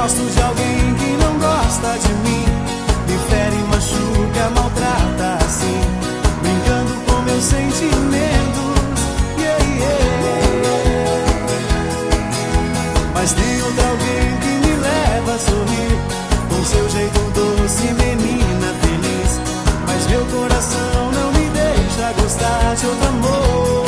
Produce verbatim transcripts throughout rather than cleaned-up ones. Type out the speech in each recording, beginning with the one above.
gosto de alguém que não gosta de mim, me fere, machuca, maltrata assim, brincando com meus sentimentos. Yeah, yeah. Mas tem outra alguém que me leva a sorrir, com seu jeito doce, menina feliz. Mas meu coração não me deixa gostar de outro amor.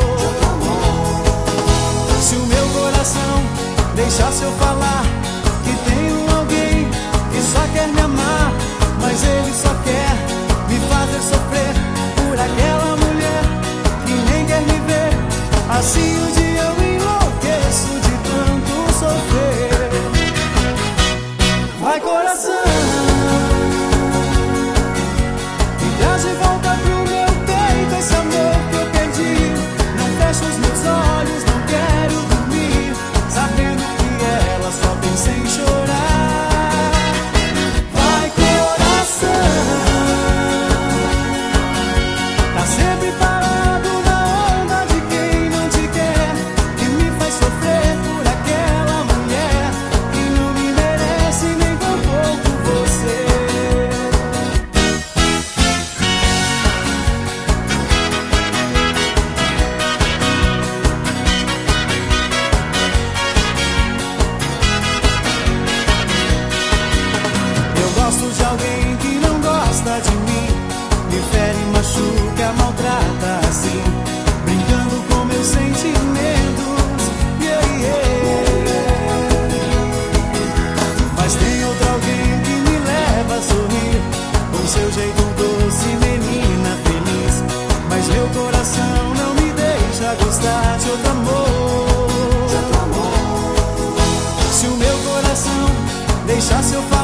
Se o meu coração deixasse eu falar que tenho alguém que só quer me amar, mas ele só quer me fazer sofrer por aquela mulher que nem quer me ver. Assim um dia eu enlouqueço de tanto sofrer. Vai, coração, me traz de volta pro meu peito esse amor que eu perdi. Não fecho os meus olhos, não quero dormir sabendo que ela só pensa em chorar. Vai, coração, tá sempre parado na onda de quem não te quer, que me faz sofrer por aquela mulher que não me merece nem tampouco você. Eu gosto de alguém que não gosta de mim, me fere, machuca, maltrata assim, brincando com meus sentimentos. Yeah, yeah. Mas tem outra alguém que me leva a sorrir, com seu jeito doce, menina feliz. Mas meu coração não me deixa gostar de outro amor. Se o meu coração deixasse eu falar